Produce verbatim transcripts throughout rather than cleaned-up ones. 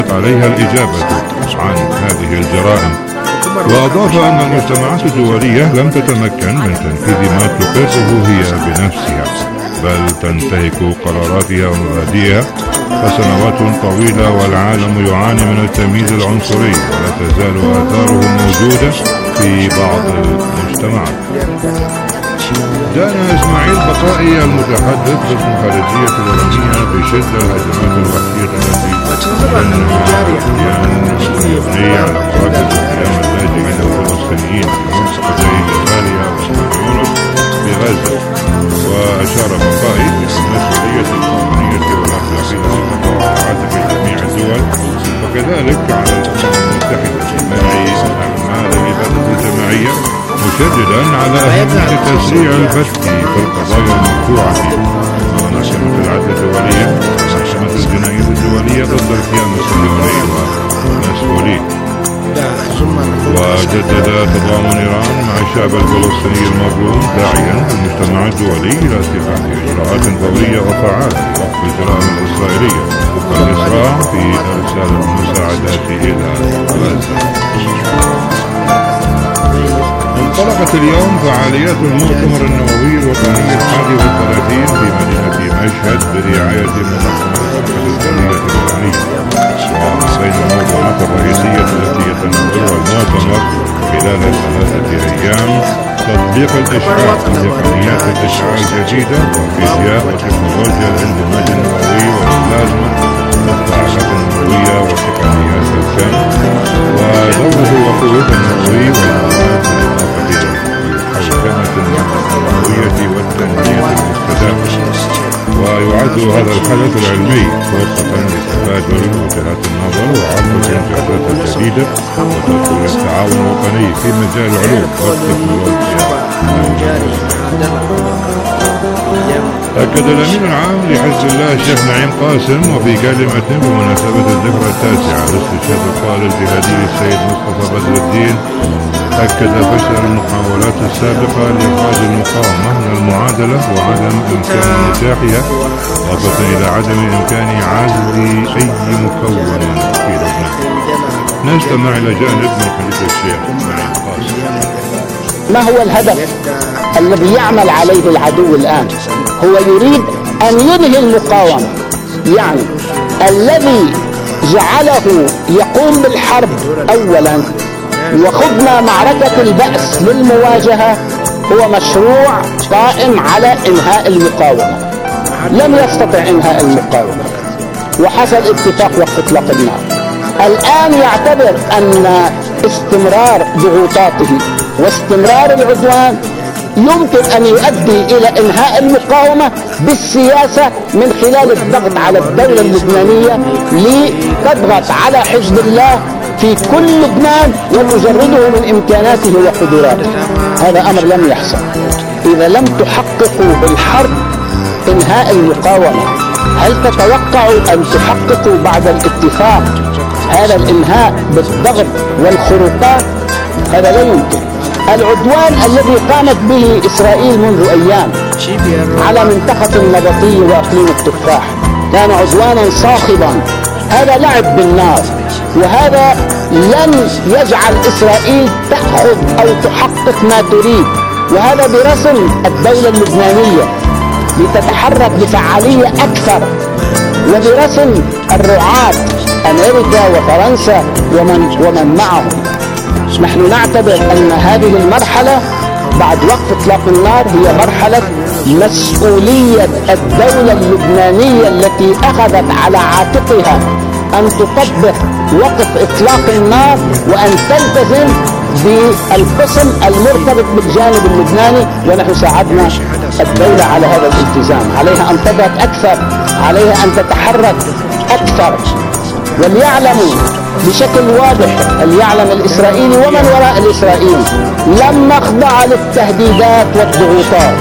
عليها الإجابة عن هذه الجرائم. وأضاف أن المجتمعات الدولية لم تتمكن من تنفيذ ما تقره هي بنفسها، بل تنتهك قراراتها ومبادئها فسنوات طويلة، والعالم يعاني من التمييز العنصري ولا تزال آثاره موجودة في بعض المجتمعات. دان إسماعيل بقائي المتحدث باسم خارجية الوطنية بشدة الهجمات الوحشية التي تنهى يبني على مراكز القيام اللاجئين الفلسطينيين في منطقتي جباليا وخان بغزة. وأشار بقائي إلى المسؤولية القانونية والأخلاقية للمتابعات في جميع الدول، وكذلك على الأمم المتحدة في منع أعمال الإبادة الجماعية، مشددا على أهمية تسريع الفتح في القضايا المرفوعة في محكمة العدل الدولية ومحكمة الجناية الدولية ضد الكيان الصهيوني ومسؤوليه. وجدد تضامن إيران مع الشعب الفلسطيني المظلوم، داعيا المجتمع الدولي إلى اتخاذ إجراءات فورية وفعالة لوقف الجرائم الإسرائيلية والإسراع في إرسال المساعدات إلى غزة. انطلقت اليوم فعاليات المؤتمر النووي الوطني الحادي والثلاثين في مدينة مشهد برعاية منظمة الحركة الدولية الإيرانية. وبين الموضوعات الرئيسية التي يتناولها المؤتمر خلال ثلاثة أيام تطبيق الإشعاع وتقنيات الإشعاع الجديدة والفيزياء وتكنولوجيا الاندماج النووي والبلازما والمفاعلات النووية وتقنيات السم ودوره وقوة النووي والمعلومات الحوكمة النووية والتنمية المستدامة. ويعد هذا الحدث العلمي فرصة لتبادل وجهات النظر وعرض الإنجازات الجديدة وتطوير التعاون الوطني في مجال العلوم والتكنولوجيا. أكد الأمين العام لحزب الله الشيخ نعيم قاسم وفي كلمة بمناسبة الذكرى التاسعة لاستشهاد القائد الجهادي السيد مصطفى بدر الدين، أكد فشل المحاولات السابقة لإخراج المقاومة من المعادلة وعدم إمكان نجاحها، إضافة إلى عدم إمكان عزل أي مكون في لبنان. نستمع إلى جانب من خليفة الشيخ نعيم قاسم. ما هو الهدف الذي يعمل عليه العدو الآن؟ هو يريد أن ينهي المقاومة، يعني الذي جعله يقوم بالحرب أولا وخضنا معركة البأس للمواجهة هو مشروع قائم على إنهاء المقاومة. لم يستطع إنهاء المقاومة وحصل اتفاق وقف إطلاق النار. الآن يعتبر أن استمرار ضغوطاته واستمرار العدوان يمكن أن يؤدي إلى إنهاء المقاومة بالسياسة من خلال الضغط على الدولة اللبنانية لتضغط على حزب الله في كل لبنان وتجرده من إمكاناته وقدراته. هذا أمر لم يحصل. إذا لم تحققوا بالحرب إنهاء المقاومة، هل تتوقعوا أن تحققوا بعد الاتفاق هذا الإنهاء بالضغط والخروقات؟ هذا لا يمكن. العدوان الذي قامت به إسرائيل منذ أيام على منطقة النبطية وأقليم التفاح كان عدوانا صاخبا. هذا لعب بالنار، وهذا لن يجعل إسرائيل تأخذ أو تحقق ما تريد، وهذا برسم الدولة اللبنانية لتتحرك بفعالية أكثر، وبرسم الرعاة أمريكا وفرنسا ومن, ومن معهم. نحن نعتبر أن هذه المرحلة بعد وقف إطلاق النار هي مرحلة مسؤولية الدولة اللبنانية التي أخذت على عاتقها أن تطبق وقف إطلاق النار وأن تلتزم بالقسم المرتبط بالجانب اللبناني، ونحن ساعدنا الدولة على هذا الالتزام. عليها أن تضغط أكثر، عليها أن تتحرك أكثر، وليعلموا بشكل واضح، ليعلم الإسرائيلي ومن وراء الإسرائيلي لن نخضع للتهديدات والضغوطات.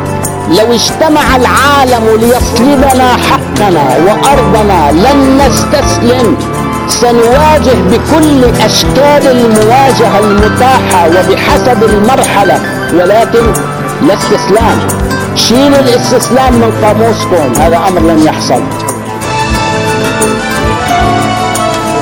لو اجتمع العالم ليسلبنا حقنا وأرضنا لن نستسلم. سنواجه بكل أشكال المواجهة المتاحة وبحسب المرحلة، ولكن لا استسلام. شيل الاستسلام من قاموسكم، هذا أمر لن يحصل.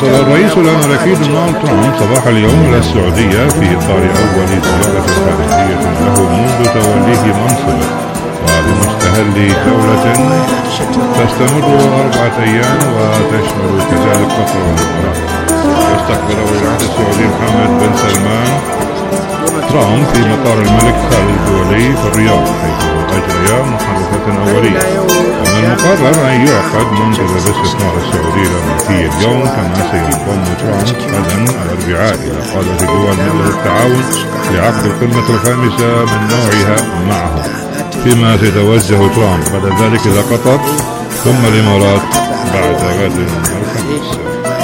وصل الرئيس الأمريكي دونالد ترامب صباح اليوم إلى السعودية في إطار أول زيارة خارجية له منذ توليه منصبه، وبمستهل جولة تستمر أربعة أيام وتشمل كذلك قطر والإمارات. يستقبل ولي العهد السعودي محمد بن سلمان ترامب في مطار الملك خالد الدولي في الرياض، حيث أجري محادثة أولية. ومن المقرر أن يعقد منتدى الاستثمار السعودي الأمريكي اليوم، كما سينضم ترامب غدا الأربعاء إلى قادة دول مجلس التعاون لعقد القمة الخامسة من نوعها معهم، فيما سيتوجه ترامب بعد ذلك إلى قطر ثم الإمارات بعد غد الخميس.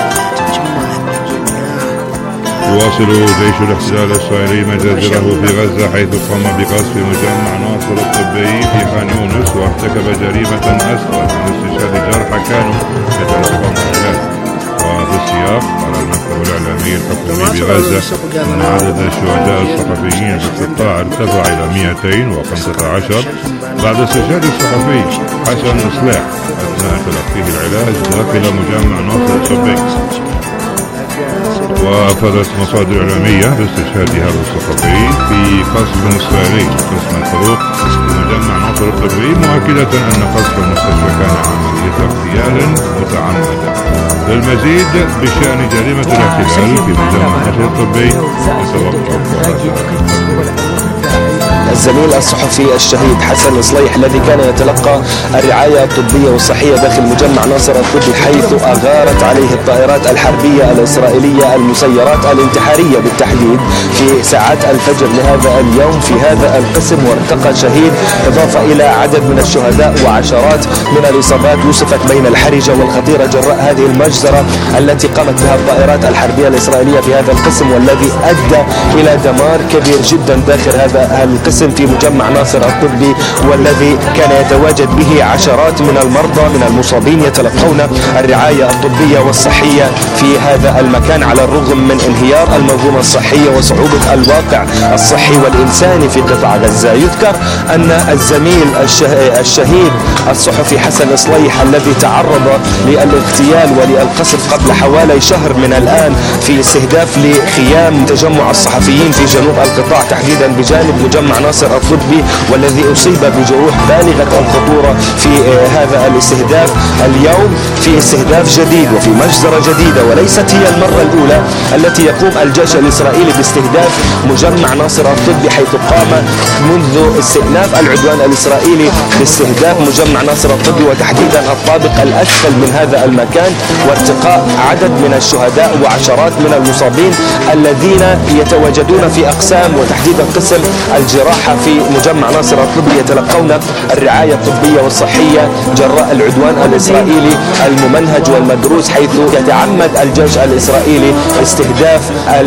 يواصل جيش الاحتلال الإسرائيلي مجازره في غزة، حيث قام بقصف مجمع ناصر الطبي في خان يونس، وارتكب جريمة أسفل من استشهاد جرحى كانوا يتلقون العلاج. وفي السياق قال المكتب الإعلامي الحكومي بغزة أن عدد الشهداء الصحفيين في القطاع ارتفع إلى مئتين وخمسة عشر بعد استشهاد الصحفي حسن إصلاح أثناء تلقيه العلاج داخل مجمع ناصر الطبي. وأفادت مصادر إعلامية باستشهاد هذا الصحفي في قصف إسرائيلي قسم الحروق في مجمع ناصر الطبي، مؤكدة أن قصف المستشفى كان عملية اغتيال متعمدة. للمزيد بشأن جريمة الاحتلال في مجمع ناصر الطبي نتوقف. الزميل الصحفي الشهيد حسن صليح الذي كان يتلقى الرعاية الطبية والصحية داخل مجمع ناصر الطبي، حيث أغارت عليه الطائرات الحربية الإسرائيلية المسيرات الانتحارية بالتحديد في ساعات الفجر لهذا اليوم في هذا القسم، وارتقى شهيد، إضافة إلى عدد من الشهداء وعشرات من الإصابات وصفت بين الحرجة والخطيرة جراء هذه المجزرة التي قامت بها الطائرات الحربية الإسرائيلية في هذا القسم، والذي أدى إلى دمار كبير جدا داخل هذا القسم في مجمع ناصر الطبي، والذي كان يتواجد به عشرات من المرضى من المصابين يتلقون الرعاية الطبية والصحية في هذا المكان، على الرغم من انهيار المنظومة الصحية وصعوبة الواقع الصحي والإنساني في قطاع غزة. يذكر أن الزميل الشهيد الصحفي حسن صليح الذي تعرض للاغتيال وللقصف قبل حوالي شهر من الآن في استهداف لخيام تجمع الصحفيين في جنوب القطاع تحديدا بجانب مجمع ناصر الطبي، والذي أصيب بجروح بالغة الخطورة في هذا الاستهداف اليوم، في استهداف جديد وفي مجزرة جديدة، وليست هي المرة الأولى التي يقوم الجيش الإسرائيلي باستهداف مجمع ناصر الطبي، حيث قام منذ استئناف العدوان الإسرائيلي باستهداف مجمع ناصر الطبي وتحديدا الطابق الأسفل من هذا المكان، وارتقاء عدد من الشهداء وعشرات من المصابين الذين يتواجدون في أقسام وتحديدا قسم الجراحة في مجمع ناصر الطبي يتلقون الرعاية الطبية والصحية جراء العدوان الإسرائيلي الممنهج والمدروس، حيث يتعمد الجيش الإسرائيلي استهداف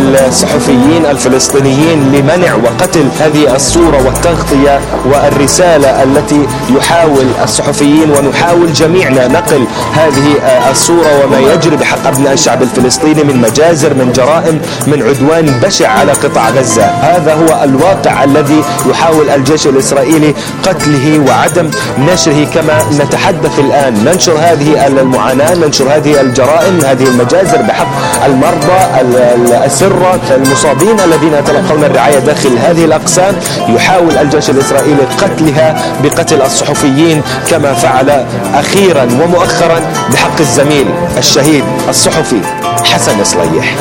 الصحفيين الفلسطينيين لمنع وقتل هذه الصورة والتغطية والرسالة التي يحاول الصحفيين ونحاول جميعنا نقل هذه الصورة وما يجري بحق أبناء الشعب الفلسطيني من مجازر، من جرائم، من عدوان بشع على قطاع غزة. هذا هو الواقع الذي يحاول الجيش الإسرائيلي قتله وعدم نشره، كما نتحدث الآن ننشر هذه المعاناة، ننشر هذه الجرائم، هذه المجازر بحق المرضى الأسرة المصابين الذين يتلقون الرعاية داخل هذه الأقسام. يحاول الجيش الإسرائيلي قتلها بقتل الصحفيين كما فعل أخيرا ومؤخرا بحق الزميل الشهيد الصحفي حسن صليح.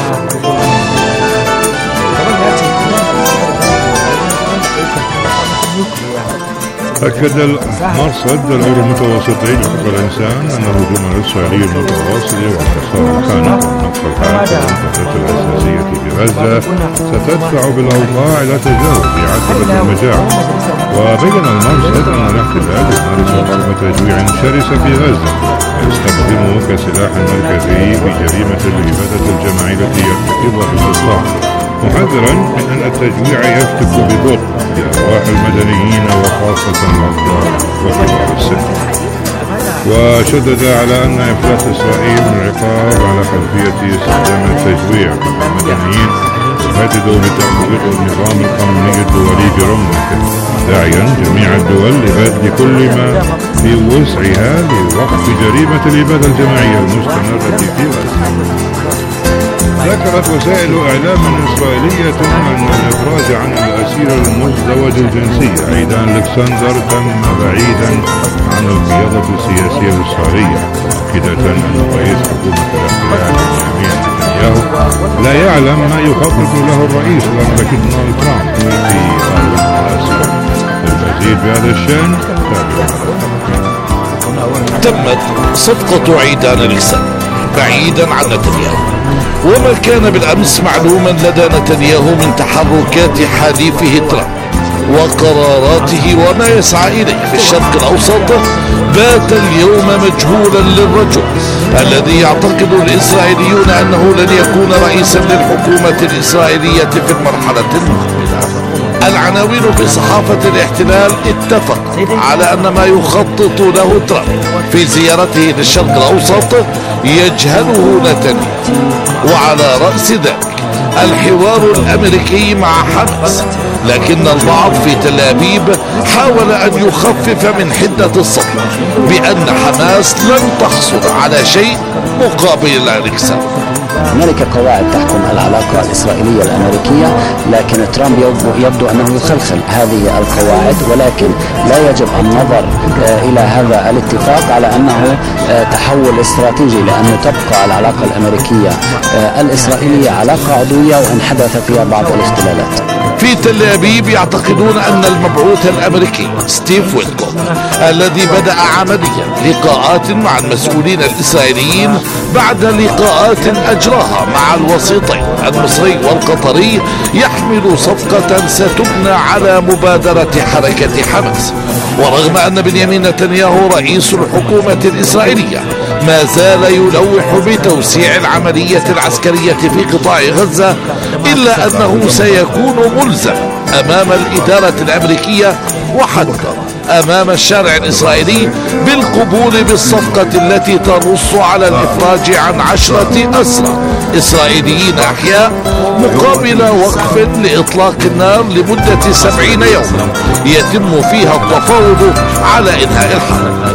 أكد المرصد الأمر المتوسطي لحقوق الإنسان أن الهجوم الإسرائيلي المتواصل والحصار الخانق ونقص الحياة والمنطقة الأساسية في غزة ستدفع بالأوضاع إلى تجاوز عتبة المجاعة. وبين المرصد أن الاحتلال يمارس حرب تجويع شرسة في غزة يستخدمه كسلاح مركزي في جريمة الإبادة الجماعية التي يرتكبها في القطاع، محذرا من أن التجويع يفتك ببطء بأرواح المدنيين وخاصة الأطفال وكبار السن. وشدد على أن إفلاس إسرائيل من العقاب على خلفية استخدام التجويع ضد المدنيين يهدد بتطبيق النظام القانوني الدولي برمته، داعيا جميع الدول لبذل كل ما في وسعها لوقف جريمة الإبادة الجماعية المستمرة في غزة. ذكرت وسائل إعلام إسرائيلية أن الإفراج عن الأسير المزدوج الجنسي عيدان ألكسندر تم بعيدا عن القيادة السياسية الإسرائيلية، مؤكدة أن رئيس حكومة الاحتلال بنيامين نتنياهو لا يعلم ما يخطط له الرئيس الأمريكي دونالد ترامب في هذا الأسير. المزيد بهذا الشأن تمت صفقة عيدان ألكسندر بعيدا عن نتنياهو، وما كان بالأمس معلوما لدى نتنياهو من تحركات حليفه ترامب وقراراته وما يسعى إليه في الشرق الأوسط بات اليوم مجهولا للرجل الذي يعتقد الإسرائيليون أنه لن يكون رئيسا للحكومة الإسرائيلية في المرحلة المقبلة. العناوين في صحافة الاحتلال اتفقت على أن ما يخطط له ترامب في زيارته للشرق الأوسط يجهله نتنياهو، وعلى رأس ذلك الحوار الأمريكي مع حماس، لكن البعض في تل أبيب حاول أن يخفف من حدة الصدمة بأن حماس لن تحصل على شيء مقابل ألكسندر. هنالك قواعد تحكم العلاقة الإسرائيلية الأمريكية، لكن ترامب يبدو أنه يخلخل هذه القواعد، ولكن لا يجب النظر إلى هذا الاتفاق على أنه تحول استراتيجي، لأنه تبقى العلاقة الأمريكية الإسرائيلية علاقة عضوية وإن حدث فيها بعض الاختلالات. في تل أبيب يعتقدون أن المبعوث الأمريكي ستيف ويتكوف الذي بدأ عمليا لقاءات مع المسؤولين الإسرائيليين بعد لقاءات أجراها مع الوسيطين المصري والقطري يحمل صفقة ستبنى على مبادرة حركة حماس. ورغم أن بنيامين نتنياهو رئيس الحكومة الإسرائيلية ما زال يلوح بتوسيع العملية العسكرية في قطاع غزة، إلا أنه سيكون ملزم أمام الإدارة الأمريكية وحتى أمام الشارع الإسرائيلي بالقبول بالصفقة التي تنص على الإفراج عن عشرة أسرى إسرائيليين أحياء مقابل وقف لإطلاق النار لمدة سبعين يوما يتم فيها التفاوض على إنهاء الحرب.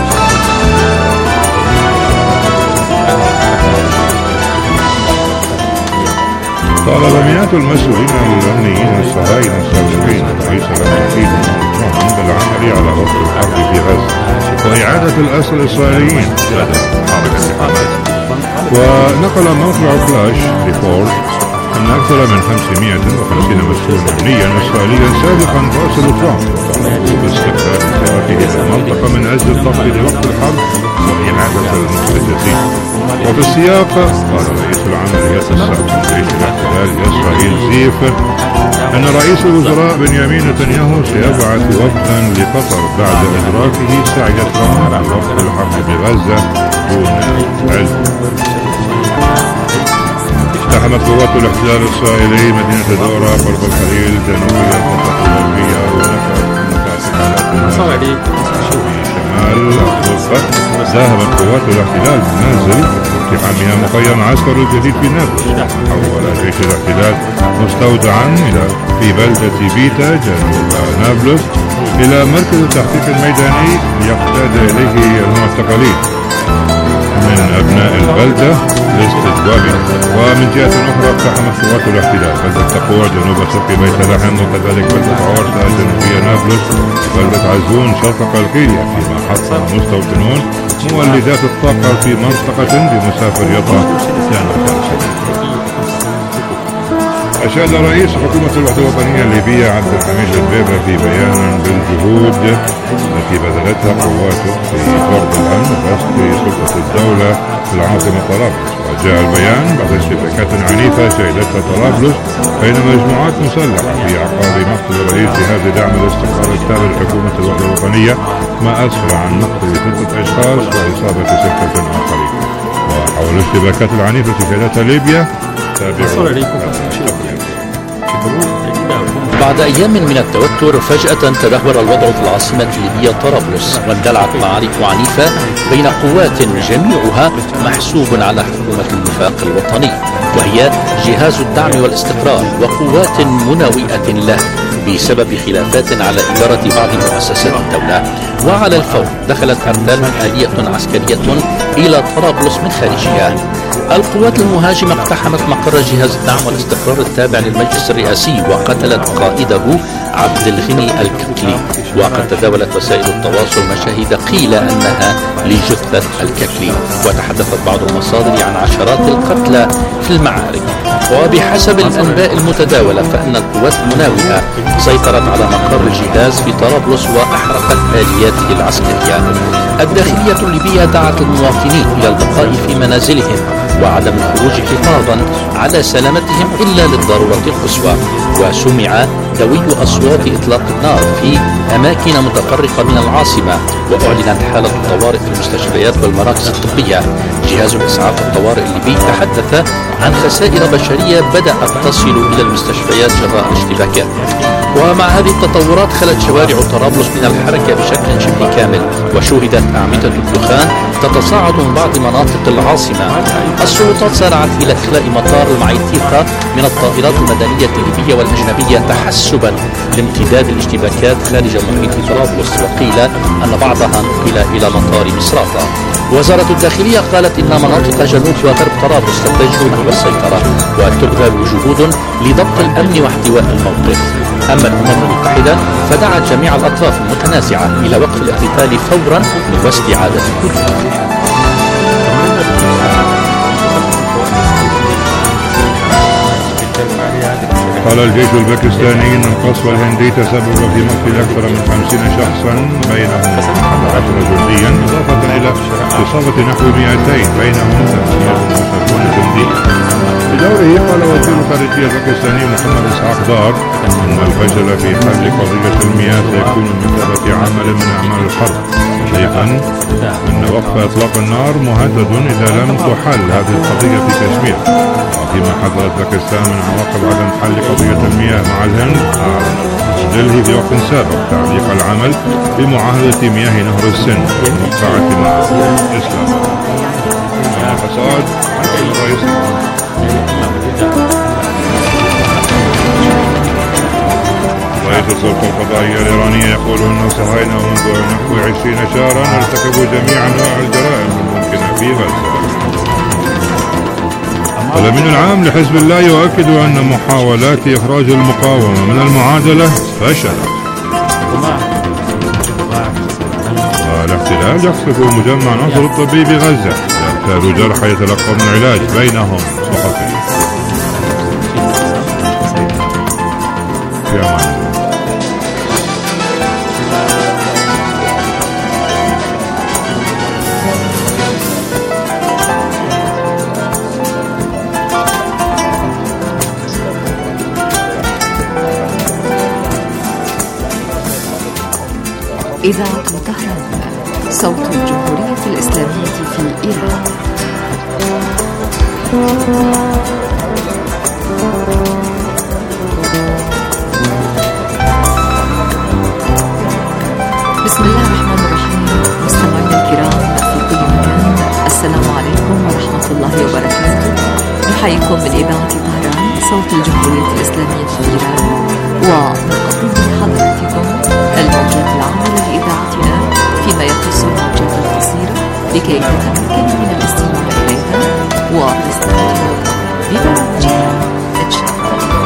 طالب مئات المسؤولين الأمنيين الصهاينة السابقين الرئيس الأمريكي دونالد ترامب بالعمل على وقف الحرب في غزة وإعادة الأسرى الإسرائيليين لدى حركة حماس. ونقل موقع فلاش ريبورت أن أكثر من خمسمائة وخمسين مسؤولا أمنيا إسرائيليا سابقا راسلوا ترامب وطالبوا باستقبال زيارته المنطقة من أجل التخفيض وقت الحرب وإعادة المستجدين. وفي السياق قال رئيس العمليات السابق لجيش الاحتلال إسرائيل زيف أن رئيس الوزراء بنيامين نتنياهو سيبعث وفدا لقطر بعد إدراكه سعي ترامب لوقف الحرب بغزة دون علم. اقتحمت قوات الاحتلال الإسرائيلي مدينة دورة قرب الخليل جنوب المنطقة الغربية ونفت في شمال الضفة. ذهبت قوات الاحتلال منازل اقتحامها مخيم عسكر الجديد في نابلس. حول جيش الاحتلال مستودعا إلى في بلدة بيتا جنوب نابلس إلى مركز التحقيق الميداني يقتاد إليه المعتقلين من أبناء البلدة لاستجوابها. ومن جهة أخرى اقتحمت قوات الاحتلال بلدة تقوى جنوب شرق بيت لحم وكذلك بلدة عورسة جنوبية نابلس وبلدة عزون شرق قلقيلية، فيما حصل مستوطنون مولدات الطاقة في منطقة بمسافة يطا جنوب. أشاد رئيس حكومة الوحدة الوطنية الليبية عبد الحميد البيبة في بيان بالجهود التي بذلتها قواته في فرض الأمن وفق سلطة الدولة في العاصمة طرابلس. وجاء البيان بعد اشتباكات عنيفة شهدتها طرابلس بين مجموعات مسلحة في عقاب مقتل رئيس جهاز دعم الاستقرار التابع لحكومة الوحدة الوطنية، ما أسفر عن مقتل ستة أشخاص وإصابة ستة آخرين. وحول الاشتباكات العنيفة شهدتها ليبيا تابعوا بعد أيام من التوتر فجأة تدهور الوضع في العاصمة الليبية طرابلس، واندلعت معارك عنيفة بين قوات جميعها محسوب على حكومة الوفاق الوطني، وهي جهاز الدعم والاستقرار وقوات مناوئة له بسبب خلافات على إدارة بعض مؤسسات الدولة. وعلى الفور دخلت أرتال آلية عسكرية إلى طرابلس من خارجها. القوات المهاجمة اقتحمت مقر جهاز الدعم والاستقرار التابع للمجلس الرئاسي وقتلت قائده عبد الغني الكتلي. وقد تداولت وسائل التواصل مشاهد قيل أنها لجثة الكتلي، وتحدثت بعض المصادر عن عشرات القتلى في المعارك. وبحسب الأنباء المتداولة فإن القوات المناوئة سيطرت على مقر الجهاز في طرابلس وأحرقت آلياته العسكرية. الداخلية الليبية دعت المواطنين إلى البقاء في منازلهم وعدم الخروج حفاظا على سلامتهم إلا للضرورة القصوى. وسمع دوي أصوات إطلاق النار في أماكن متفرقة من العاصمة، وأعلنت حالة الطوارئ في المستشفيات والمراكز الطبية. جهاز الإسعاف الطوارئ الليبي تحدث عن خسائر بشرية بدأت تصل إلى المستشفيات جراء الاشتباكات. ومع هذه التطورات خلت شوارع طرابلس من الحركة بشكل شبه كامل، وشوهدت أعمدة الدخان تتصاعد من بعض مناطق العاصمة. السلطات سارعت إلى إخلاء مطار المعيتيقة من الطائرات المدنية الليبية والأجنبية تحسبا لامتداد الاشتباكات خارج محيط طرابلس، وقيل أن بعضها نقل إلى مطار مصراتة. وزارة الداخلية قالت إن مناطق جنوب وغرب طرابلس تتجه نحو السيطرة وتبذل جهود لضبط الأمن واحتواء الموقف. أما الأمم المتحدة فدعت جميع الأطراف المتنازعة إلى وقف الاقتتال فورا واستعادة الهدوء. قال الجيش الباكستاني أن القصف الهندي تسبب في مقتل أكثر من خمسين شخصا بينهم أحد عشر جنديا، إضافة إلى إصابة نحو مئتين بينهم ثمانية وسبعون جندي. بدوره قال وزير الخارجية الباكستاني محمد إسحاق دار أن الفشل في حل قضية المياه سيكون بمثابة عمل من أعمال الحرب، شايفا أن وقف إطلاق النار مهدد إذا لم تحل هذه القضية في كشمير. وفيما حذرت باكستان من عواقب عدم حل قضية المياه مع الهند، أعلنت دلهي في وقت سابق تعليق العمل بمعاهدة مياه نهر السند الموقعة مع إسلام حصاد الرئيس. رئيس السلطة القضائية الإيرانية يقول أن الصهاينة منذ نحو عشرين شهرا ارتكبوا جميع أنواع الجرائم الممكنة في غزة. الأمين العام لحزب الله يؤكد أن محاولات إخراج المقاومة من المعادلة فشلت. والاحتلال يقصف مجمع ناصر الطبي بغزة، يقتل جرحى يتلقون العلاج بينهم صحفي. في أمان. إذاعة طهران، صوت الجمهورية الإسلامية في إيران. بسم الله الرحمن الرحيم. مستمعينا الكرام في كل مكان، السلام عليكم ورحمة الله وبركاته. نحييكم من إذاعة طهران، صوت الجمهورية الإسلامية في إيران، ونقدم لحضراتكم الموجات العامة لإذاعتنا فيما يخص الموجات القصيرة لكي تتمكن من الاستماع إليها والاستمتاع ببرامجها إن شاء الله.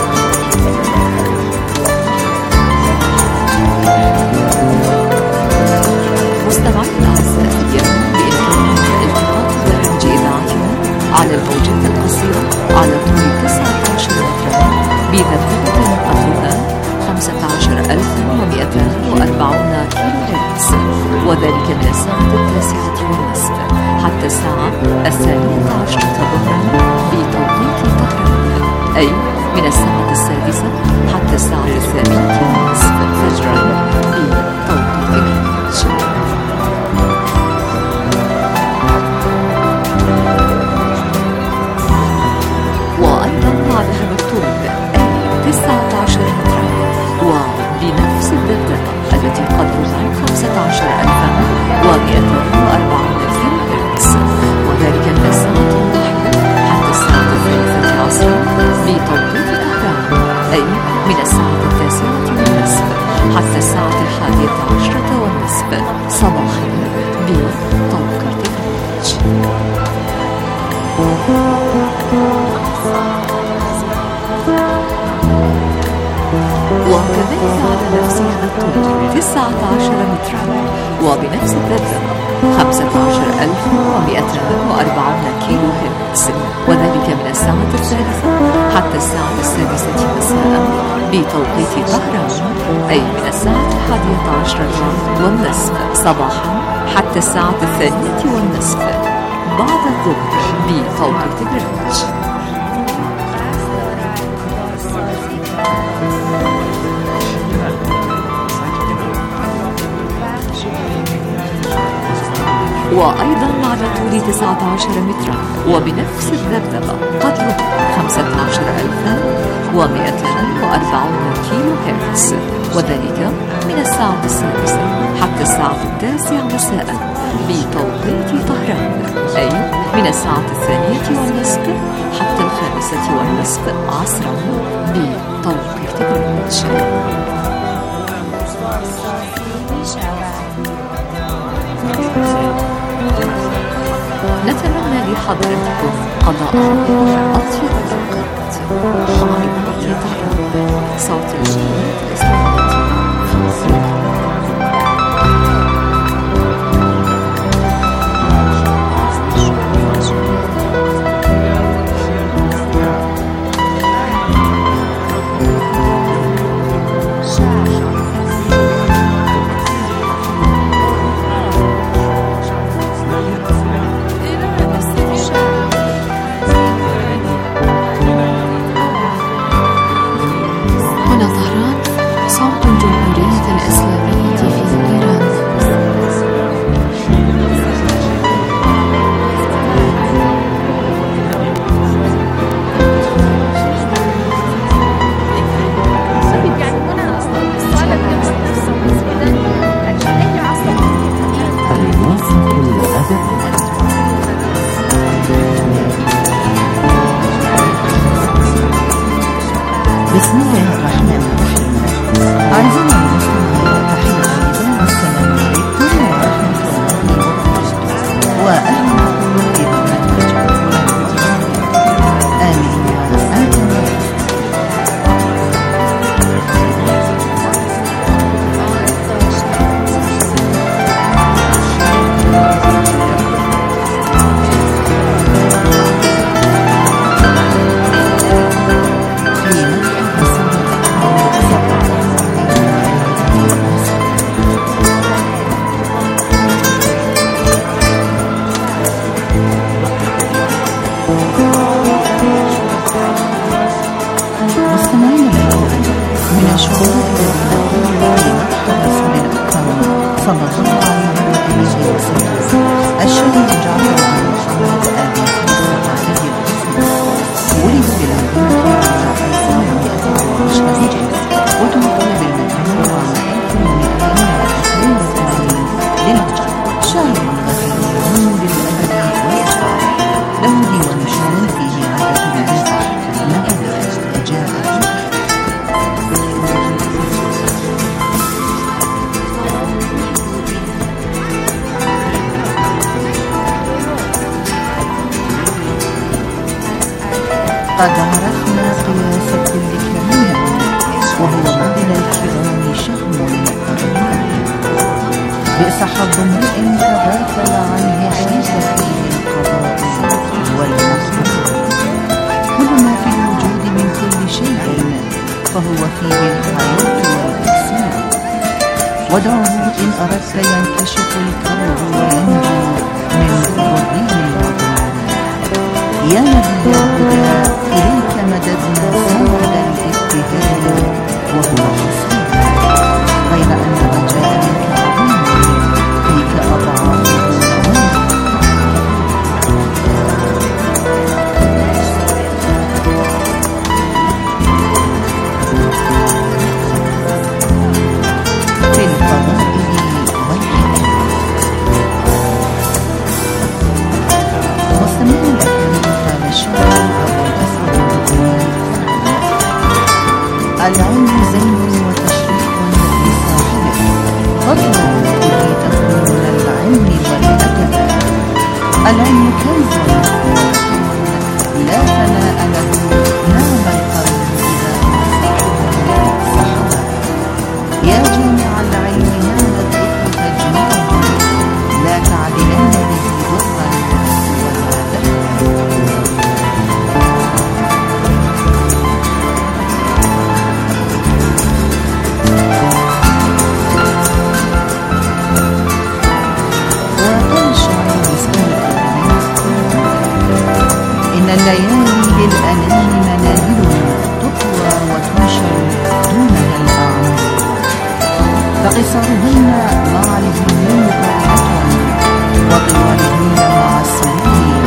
مستمعينا الأعزاء، اليوم بإمكانكم التقاط برامج إذاعتنا على الموجات القصيرة على طول تسعة عشر مترا بذبذبة قطرها خمسة عشر ألفا ومئتان وأربعون كيلوهرتز، وذلك من الساعة التاسعة والنصف حتى الساعة الثانية عشرة ظهرا بتوقيت طهران، أي من الساعة السادسة حتى الساعة الثانية والنصف فجرا بتوقيت جرينتش. وأيضا بعدها مكتوب أي تسعة عشر مترا نفسها الطول تسعة عشر مترا، وبنفس الذبذبة خمسة عشر ألف ومئتان وأربعون كيلو هرتز، وذلك من الساعة الثالثة حتى الساعة السادسة مساء بتوقيت طهران، أي من الساعة الحادية عشرة والنصف صباحا حتى الساعة الثانية والنصف بعد الظهر بتوقيت غرينتش. وأيضا على طول تسعة عشر مترا وبنفس الذبذبة قدره خمسة عشر ألفا ومئتان وأربعون كيلو هرتز، وذلك من الساعة السادسة حتى الساعة التاسعة مساء بتوقيت طهران، أي من الساعة الثانية والنصف حتى الخامسة والنصف عصرا بتوقيت غرينتش. نتمنى لحضرتكم قضاء أطيب الأوقات مع إبراهيم طهران، صوت الجمهورية الإسلامية. بسم الله الرحمن الرحيم. أعزائي المستمعين، تحية طيبة والسلام عليكم ورحمة الله وبركاته، وأهلا بكم في برنامج آمين وأنتم. قد عرفنا قياس كل كريم، وهو معنى الكرام شهم الرحيم. بئس حظ امرئ تغافل عنه عند فيه القضاء والمقدور. كل ما في الوجود من كل شيء فهو فيه الحياة والإحسان. ودعه إن أردت ينكشف الكرب وينجو من ضره المضمون. يا نبي الهدى إليك مددنا سند الابتهال وهو حسين، غير أن ما جاء منك عظيم فيك أضعافه نوم. في الفضائل والحكم. مستمعين الأكرام، قال الشاعر أبو الأسود الدكتور: العلم زين وتشريف لصاحبه، فضلا به تكون العلم والأدب. العلم كنز لا فناء له، نعم القلب إذا صاحبه صحبه. الليالي للأنام مناهل تطوى وتنشر دونها الأعمال، فقصارهن مع الهموم فرحة وطوالهن مع السرور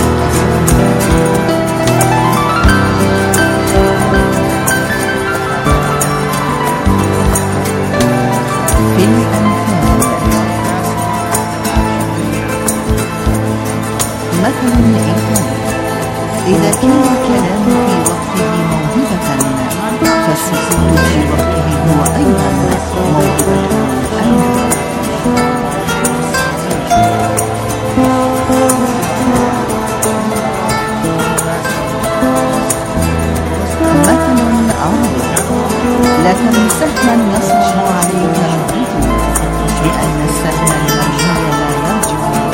في الأنفال. مثل الإنسان إذا كان الكلام في وقته موهبة، فالسكوت في وقته هو أيضا موهبة أيضا. مثل عربي: لكن سهلا يصعب عليك الرجوع، لأن السهل المرجي لا يرجع.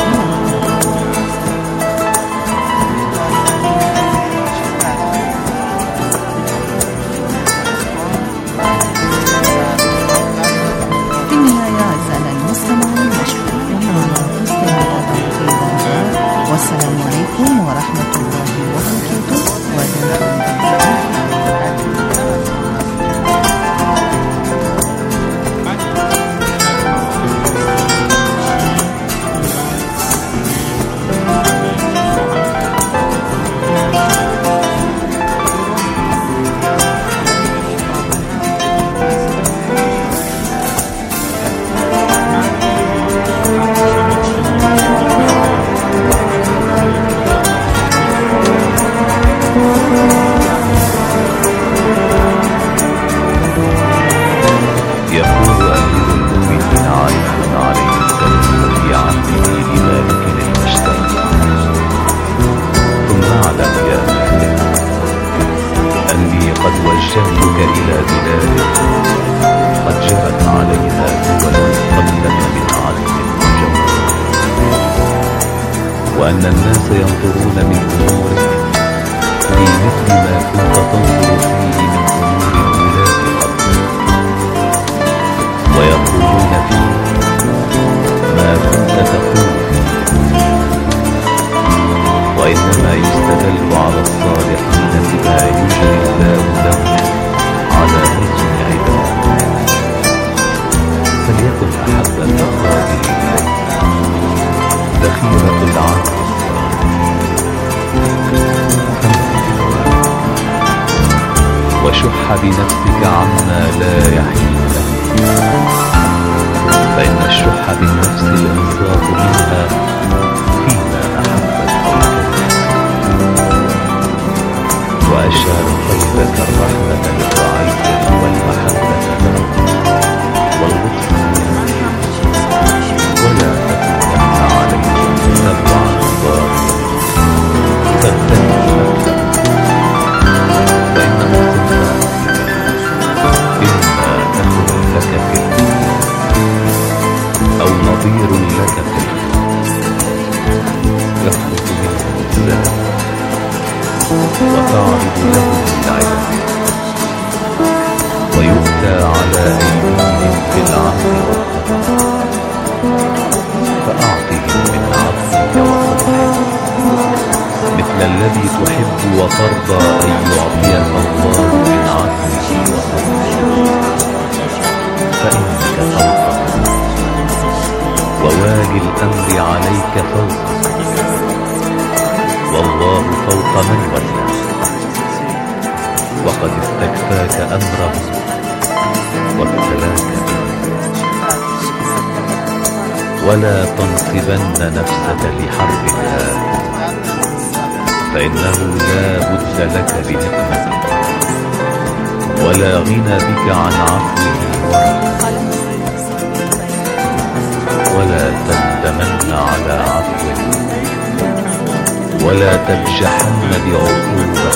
في النهاية أعزائنا المستمعين، نشكركم على حسن المتابعة، والسلام عليكم ورحمة الله وبركاته، ودمتم وأن الناس ينظرون من أمورك في مثل ما كنت تنظر فيه من أمور الولاة قبلك، ويقولون فيه ما كنت تقول فيه، وإنما يستدل على الصالحين بما يجري الله لهم على ألسن عباده. فليكن أحب الأخلاق إليك ذخيرة العقل وشح بنفسك عما لا يحل لك، فإن الشح بالنفس الإنصاف منها فيما أحبت أو كرهت، وأشار قلبك الرحمة للرعية والمحبة لهم واللطف، ولا تكونن عليهم تبعا ضارا تبتلي نفسك، فإن الصنفان إما أخ لك في الدين أو نظير لك في الخير، يخلق منه الزلل وتعرض له العلم، ويؤتى على أيديهم بالعفو والتقوى، فأعطهم من عفوك وفضلك مثل الذي تحب وترضى أن يعطيك الله من عفوه وفضله، فإنك فوقه، ووالي الأمر عليك فوقه، والله فوق من ولى، وقد استكفاك أمره وابتلاك به. ولا تنصبن نفسك لحربها، فإنه لا بد لك بنقمته، ولا غنى بك عن عفوه ورحمته، ولا تندمن على عفوه، ولا تبجحن بعقوبة،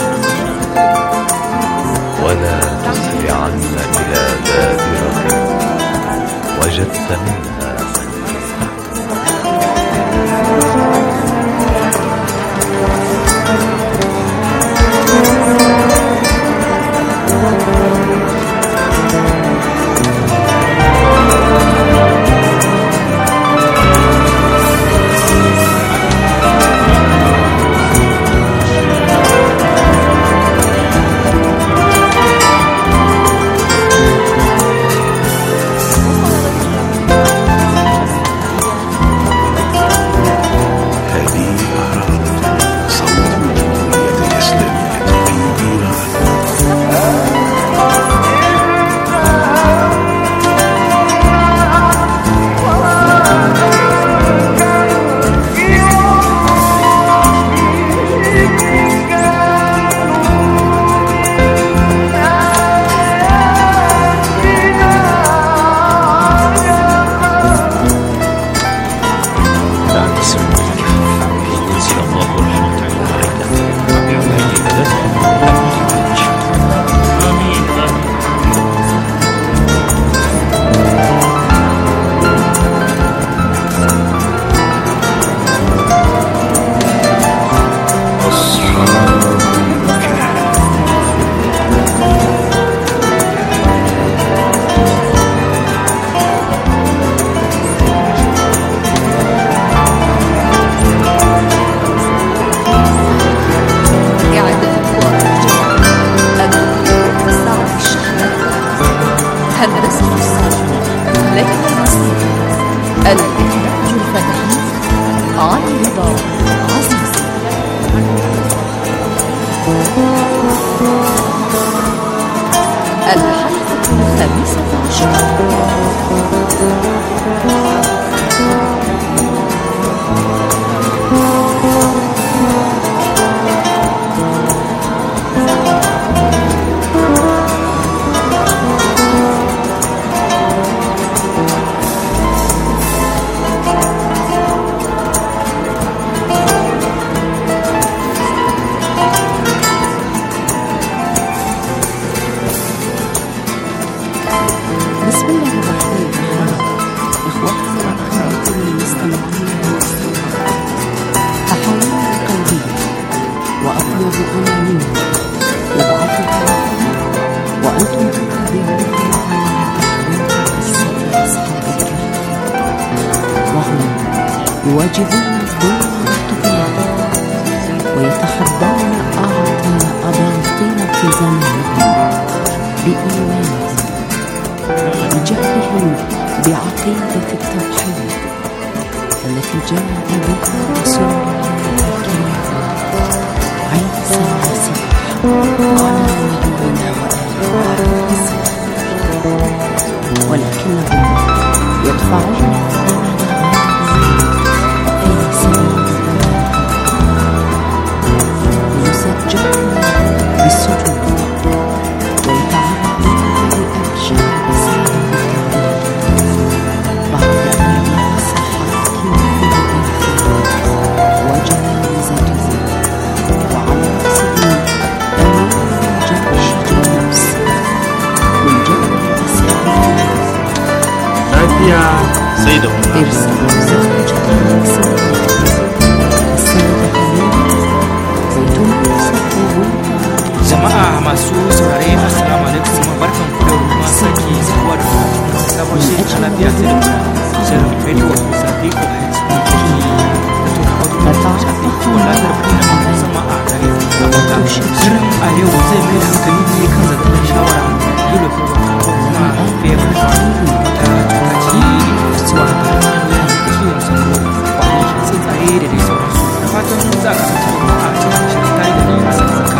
ولا تسرعن إلى بادرة وجدت منها الحلقة الخامسة عشرة. بسم الله الرحمن الرحيم. إخوتي وأخواتي المستمعين والمستمعات، أحاول قلبي وأطلب أنا منكم ابعثوا لكم وأنتم تتابعون على تحقيق قصة أصحاب الكهف، وهم يواجهون الظلم والطغيان ويتحدون أعظم أباطيل في زمانهم بإيمانهم بجهلهم بعقيدة التوحيد التي جاء بها رسول الله الكريم عيسى المسيح على نبينا وآله وصحبه، ولكنهم يدفعون الثمن غاليا في سبيل الله ويسجلون بالسجود ويتعرضون لأبشع Jama'a masu saurare assalamu alaikum, barkan ku da kuma sake sabuwa da sabon shirin na lafiya sai da muna shirin radio zafi ko health da tuna wato da shafi kiwon lafiyar kuma musamman a gare da shirin a yau zai mai da hankali ne kan zazzabin shawara dole ko ba ko kuma fever ta tukaci zuwa da kiwon sauro kwani tsuntsaye da dai sauransu, da fatan za ka kasance kuma a cikin shirin tare da ni a sassaka.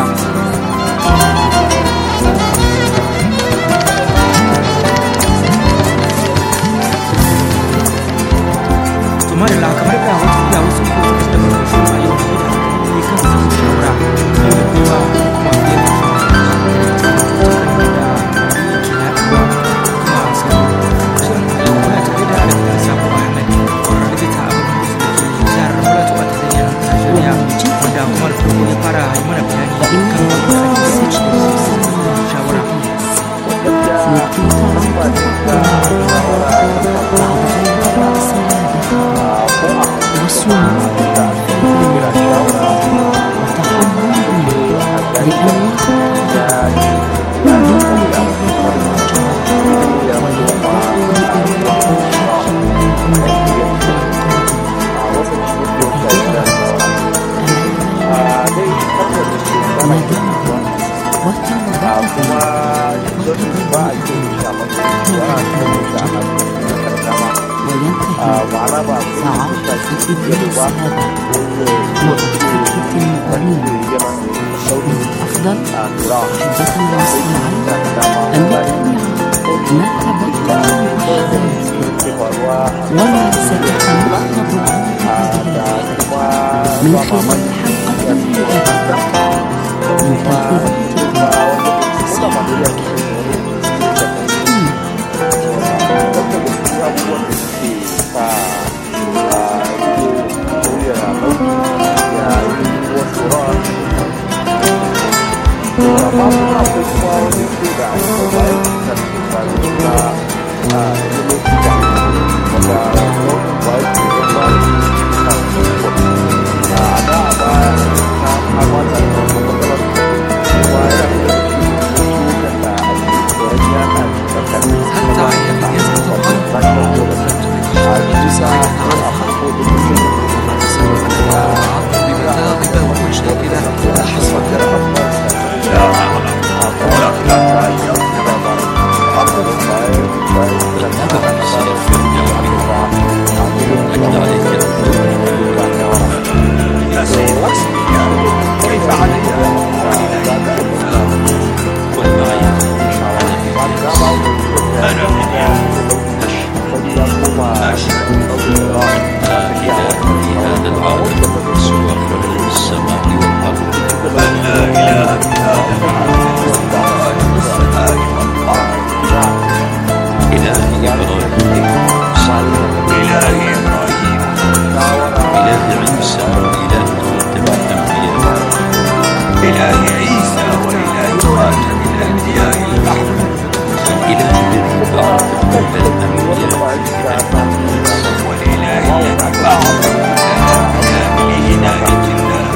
Tumar da kamar da wata biya wasu ko da barkashin a yau da ne kan su shawara yau da kowa kuma fiye da shi da kuma sai shirin a yau kuna tare da Alhaji Sabo Ahmed wanda likita a babban asibiti jihar Plateau a tarayyar Najeriya, wanda kuma da farko ya fara yi mana bayani kan wanda ake samun shawara. Why إله مرتب الأنبياء إله عيسى وإله خاتم الأنبياء الأحمد الإله الذي بعث كل الأنبياء والإله الذي بعث كل الأنبياء لهداية الناس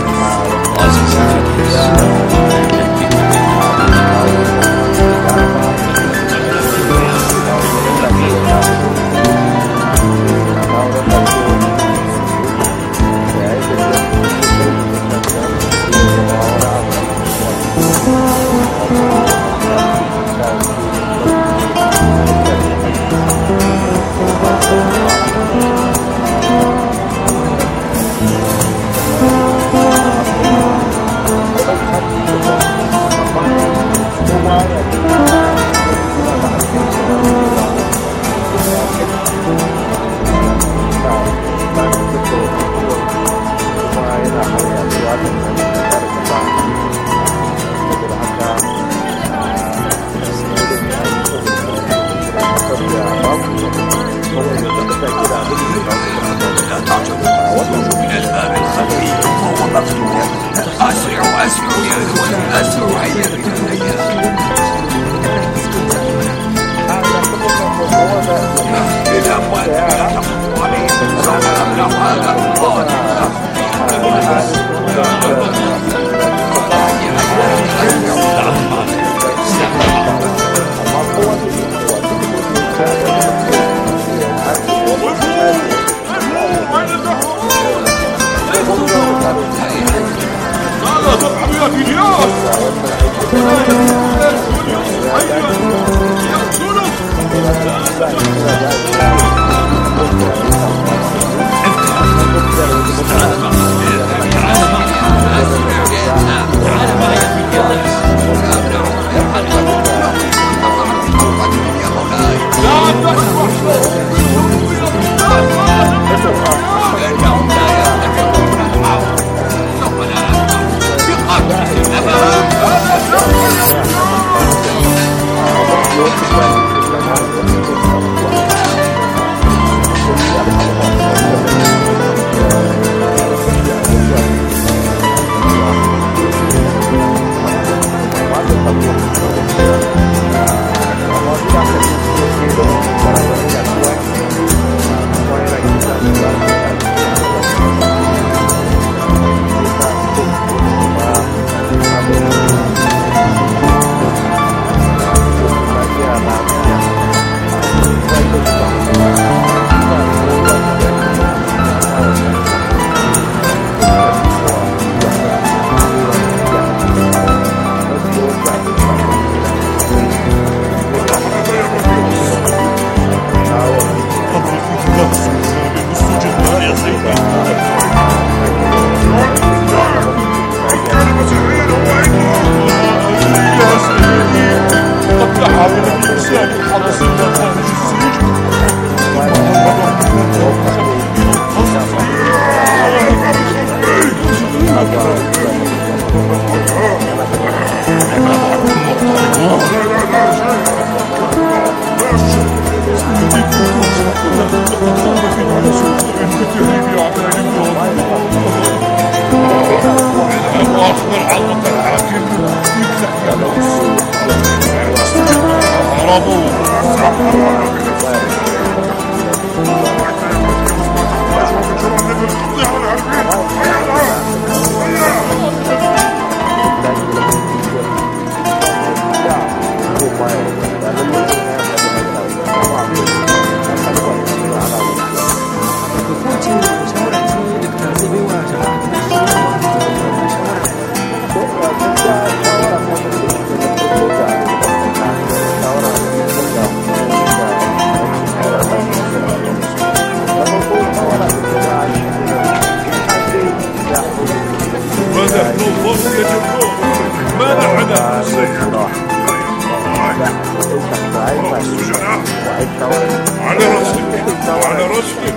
على رسلك وعلى رسلك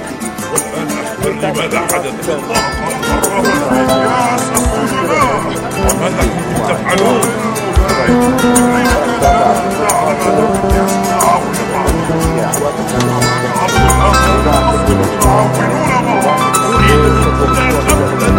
والآن أخبرني ماذا حدث. الله قررها يا سيدنا وماذا كنتم تفعلون؟ أريد أن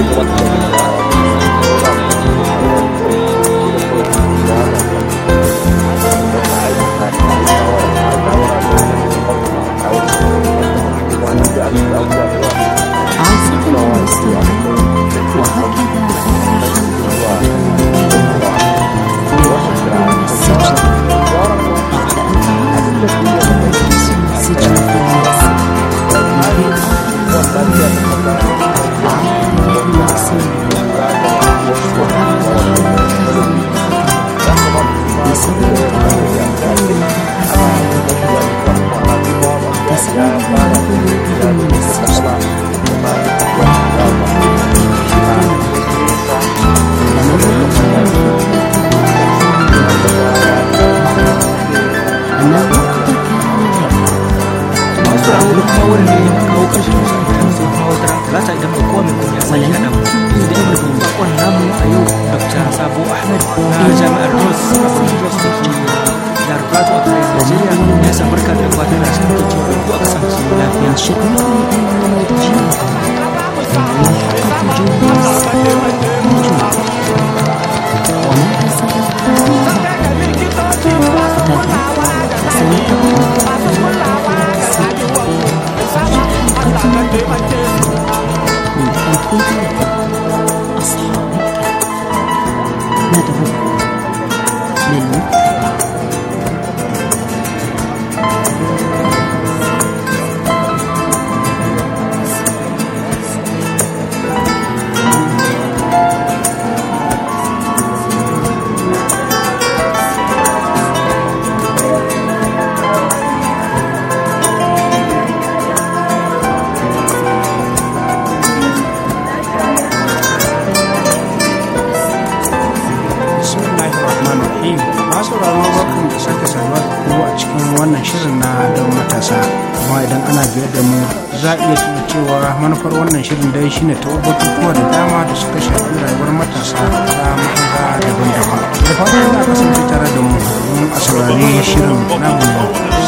shirin dai shine ta batutuwa da dama da suka shafi rayuwar matasa ta mahanga daban-daban da fatan za a kasance tare da mu don a saurari shirin namu yau.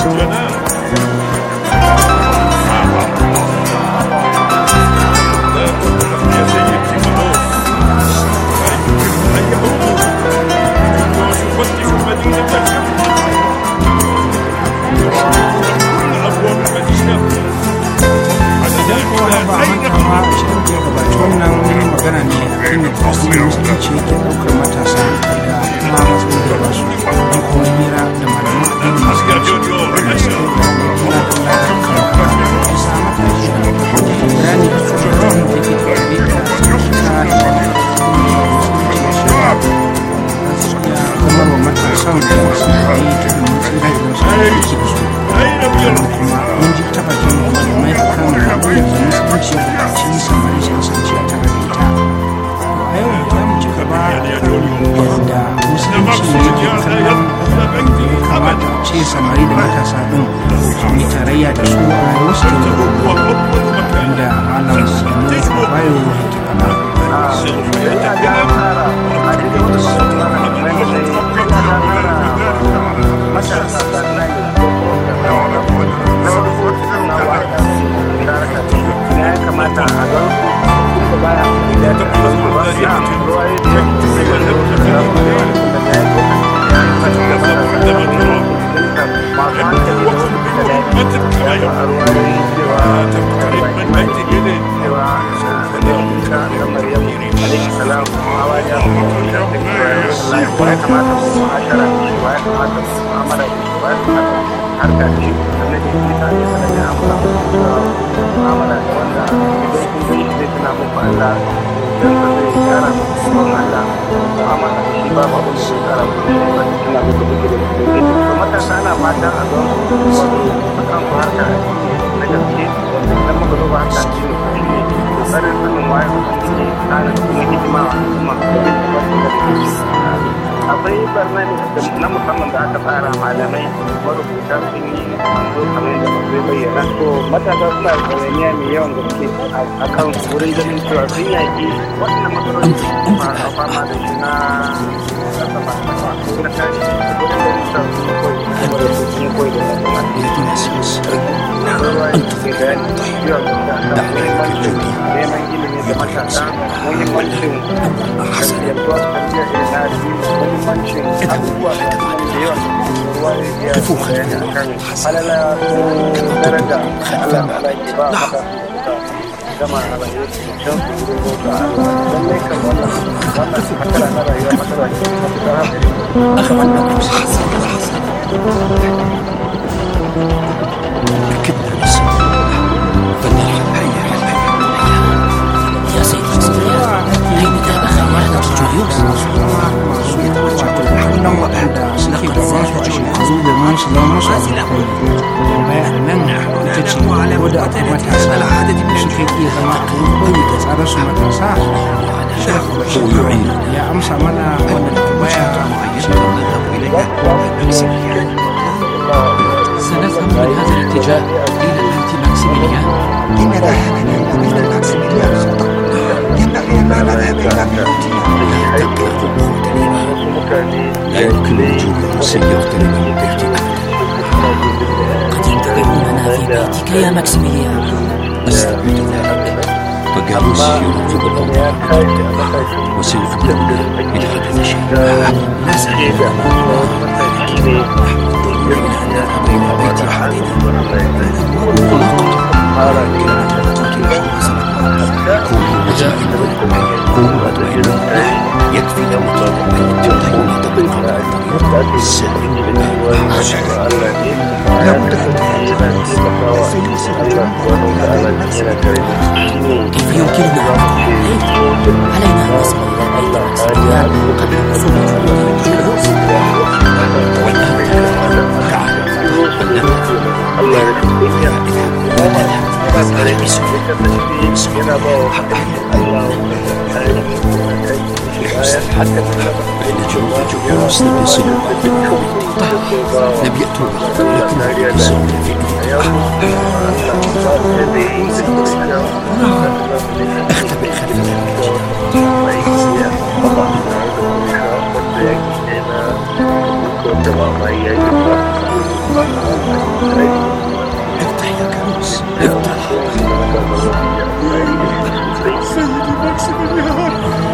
wannan magana ne kan yadda addinin musulunci yake ɗaukar matasa da kuma matsayin da ba su don kuma hira da malaman addinin musulunci wanda suke da gina kula kan haka isa matashi da bayani a kan mutum da ke ɗaure da tsarkika da musulunci da shara su ya zamar wa matasan da su yi ta da mutsira idan su yi su kuma mun ji ta bakin malamai a kan abin da musulunci ya buƙaci samari su kasance a tare da ita. A yau za mu ci gaba yadda musulunci ya ke kallon ya kamata ce samari da matasa ɗin su yi tarayya da su a rayuwarsu da gobe inda malam sanu bayo yake ya kamata a don da baya da ta kuma ba ya ruwaye da harka ce da nake kita ne da ya amfana mu'amala da wanda idan kun yi zai tuna muku Allah dan da zai kara muku Allah mu'amala shi ba ba wani zai kara muku ba tuna muku da gidan da to matasa ana fatan a don wato akan harka na gaske dan muka zo ba haka shi ne kokarin sanin waye mutum ke kana kuma hidima kuma da akwai barnamij na musamman da aka fara malamai marubuta sun yi manzo kamar yadda zai bayyana to matasa suna da ɗawainiya mai yawan gaske a kan wurin ganin cewa sun yaƙi waɗannan matsaloli a fama da shi na rasa masu na tashi wurin ganin cewa sun koyi sun koyi da ruwa ya ke bayani cewa da muhimmancin neman ilimi da matasa muhimmancin yarduwa su tafiya da nari muhimmancin abubuwa da yawa ruwa ya ke bayani a kan halala ko daraja da Allah ta'ala ke ba mata gama a rayuwa don su wurin bauta Allah don ne kan wannan wannan matsala na rayuwa matsala ce ta يا سيدي أين ذهب خيالك جوليوس؟ nan waɗanda suke da wasu shekaru domin su zama masu abokai tambaya a nan ita ce ko da akwai matasa da suke iya zama abin koyi da tsarar su matasa ya amsa mana wannan tambaya سنذهب من هذا الاتجاه إلى الأنتي ماكسيميليان. إن ذهابنا إلى الماكسيميليان صدق. ينبغي أن لا نذهب إلى لا يمكن وجود روسيا يغتنم من بيتك قد ينتظروننا في بيتك يا ماكسيميليان. أستبعد ذلك فجاروسيا ينفذ الأوضاع وسيفضلنا إلى هذا الشيء. لا سعيد بين بيت أحدنا كونوا مزاحما كونوا أطمئنا يكفي لو تنتهون طبقا الطريق السلم لا بد أن كيف يمكننا علينا أن نصل إلى بيت قبل وصول جوليوس والآن تعال الله حتى بين جوليوس لم يصلوا لم يأتوا ولكن يصلون في اختبئ خلف افتح يا كروس افتح سيدي ماكسيميليان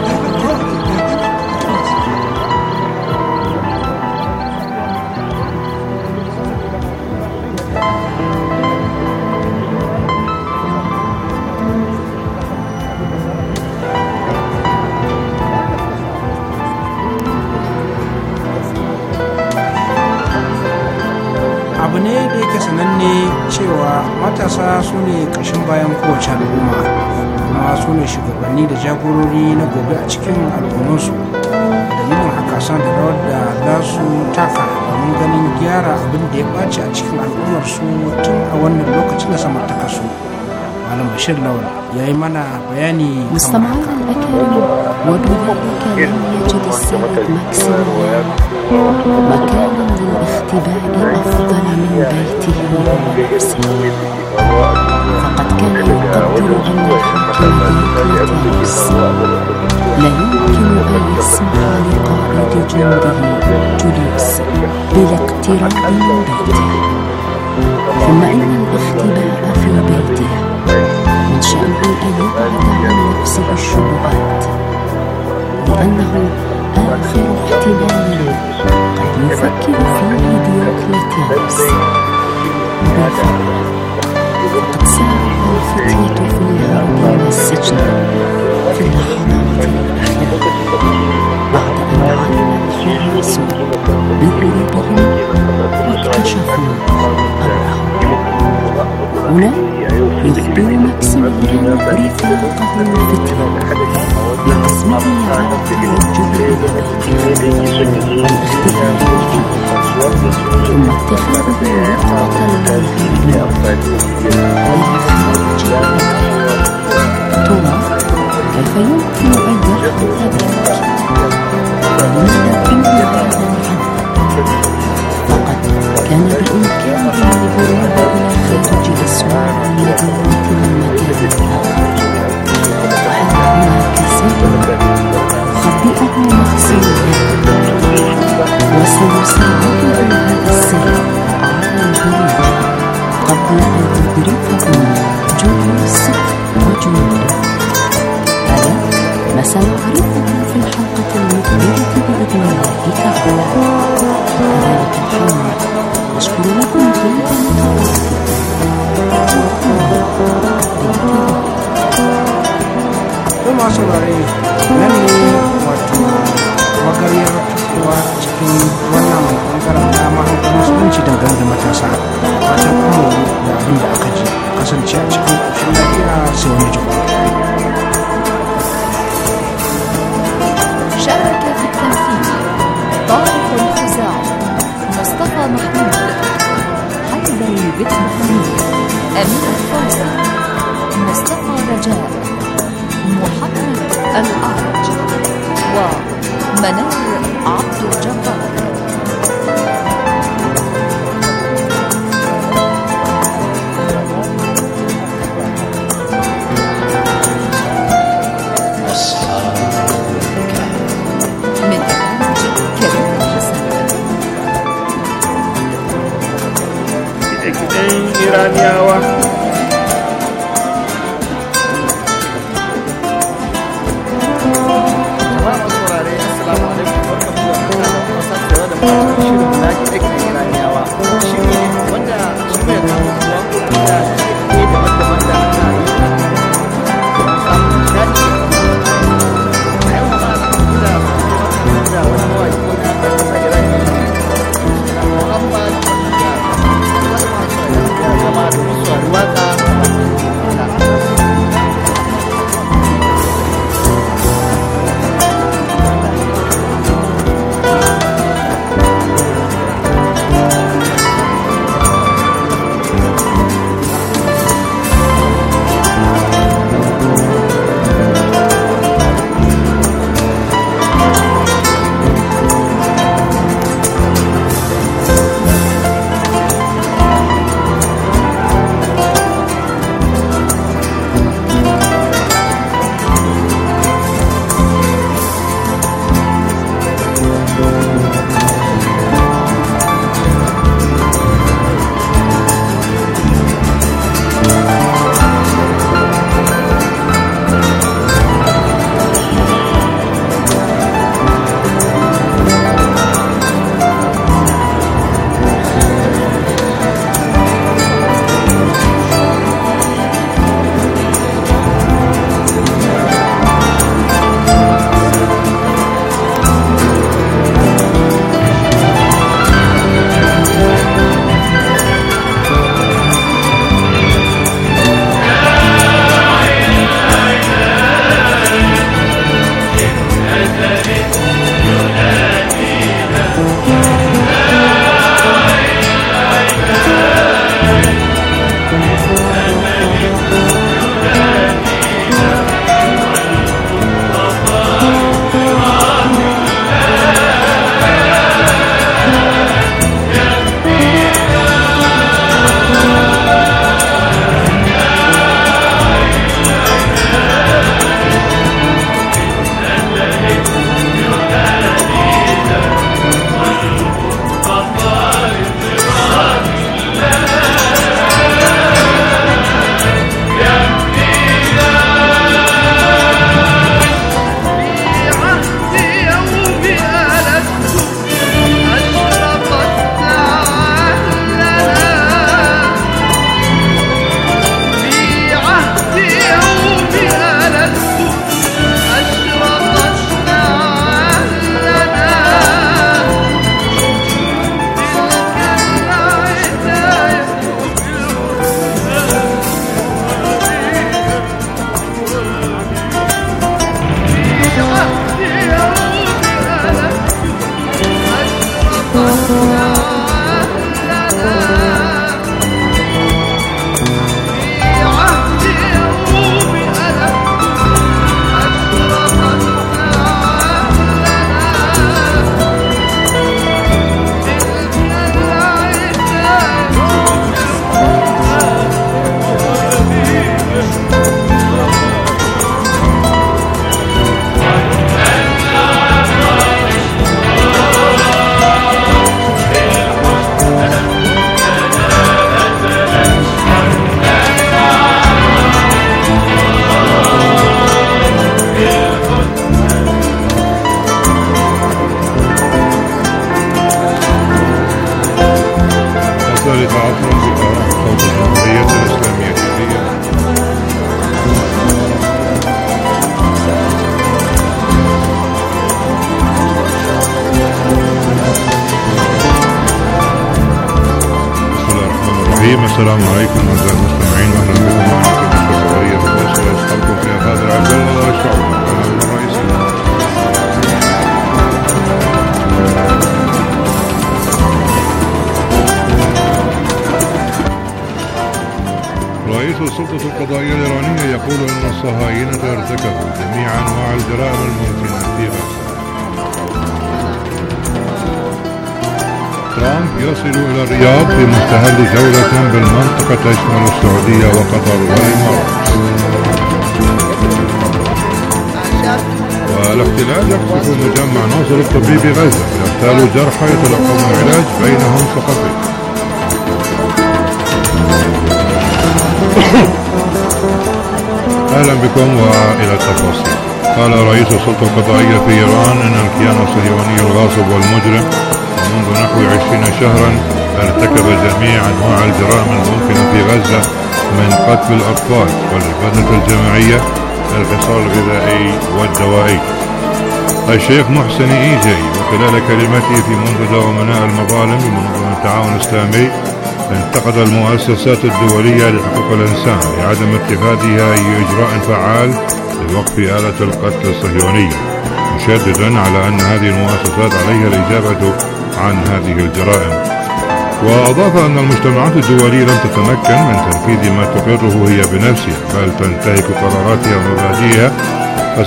abu ne da yake sananne cewa matasa su ne ƙashin bayan kowace al'umma kuma su ne shugabanni da jagorori na gobe a cikin al'ummarsu dalilin haka san da rawar da za su taka domin ganin gyara abin da ya ɓaci a cikin al'ummarsu tun a wannan lokacin da samartaka su malam bashir lawal ya yi mana bayani مستمعينا الأكارم وبذلك لم يجد السيد ماكسيميليان مكانا للاختباء أفضل من بيته ونفسه فقد كان يقدر أن الحق مدينة روس لا يمكن أن يسمح لقائد جنده جوليوس بالاقتراب من بيته ثم إن الاختباء في بيته من شأنه أن يبعد عن نفسه الشبهات لأنه آخر احتمال قد يفكر فيه ديوكليتيانوس بالفعل فقد سارع الفتية في الهرب من السجن في اللحظات الأخيرة بعد أن علم الحراس بهروبهم واكتشفوا أمرهم. هنا يخبر ماكسيميليان رفاقه الفتية بقسمه على التوجه إلى بيته والاختباء فيه ثم اتخاذه نقطة الهرب والإخراج. ترى كيف يمكن أن يحدث ذلك؟ فلنبدأ فيساعده هذا السر على البريد قبل أن يدركه جوليوس وجنوده. هذا ما سنعرفه في الحلقة المقبلة بإذن الله تعالى. كذلك الحين نشكر لكم طيب Kuma saurare nan ne wato magariyar tasowa cikin wannan bangaren na mahaifin musulunci dangane da matasa. Fatan kuma da abin da aka ji kasance a cikin ƙoshin lafiya sai wani jiko. شارك في التمثيل طارق الخزاعي، مصطفى محمود، حمزة البت محمود، أمير الفوزي، مصطفى رجاء، محمد الأعرج، ومنار عبد الجبار. Iraniyawa jama'a saurare assalamu alaikum barkamu da wannan kasancewa da fatan shirin na kiɗe-kiɗen Iraniyawa shiri wanda shi mai kawo waƙoƙi da kiɗe daban-daban da aka yi don samun nishaɗi a yau ma da da wani mawaƙi ko da ƙasar Irani na Muhammad zama da musu waka السلام عليكم أعزائي المستمعين، وأهلا بكم معنا في الخبرية المتواصلة. يسعدكم فيها غادر عبد الله الشعبي. العناوين الرئيسية. رئيس السلطة القضائية الإيرانية يقول أن الصهاينة ارتكبوا جميع أنواع الجرائم الممكنة في غزة. ترامب يصل إلى الرياض في مستهل جولة بالمنطقة تشمل السعودية وقطر والإمارات. والاحتلال يقصف مجمع ناصر الطبي بغزة، يغتال جرحى يتلقون العلاج بينهم سقطين. أهلا بكم وإلى التفاصيل. قال رئيس السلطة القضائية في إيران أن الكيان الصهيوني الغاصب والمجرم منذ نحو عشرين شهرا ارتكب جميع أنواع الجرائم الممكنة في غزة، من قتل الأطفال والإبادة الجماعية، الحصار الغذائي والدوائي. الشيخ محسن إيجي وخلال كلمته في منتدى أمناء المظالم بمنظمة التعاون الإسلامي انتقد المؤسسات الدولية لحقوق الإنسان لعدم اتخاذها أي إجراء فعال لوقف آلة القتل الصهيونية، مشددا على أن هذه المؤسسات عليها الإجابة عن هذه الجرائم. وأضاف أن المجتمعات الدولية لم تتمكن من تنفيذ ما تقره هي بنفسها، بل تنتهك قراراتها ومبادئها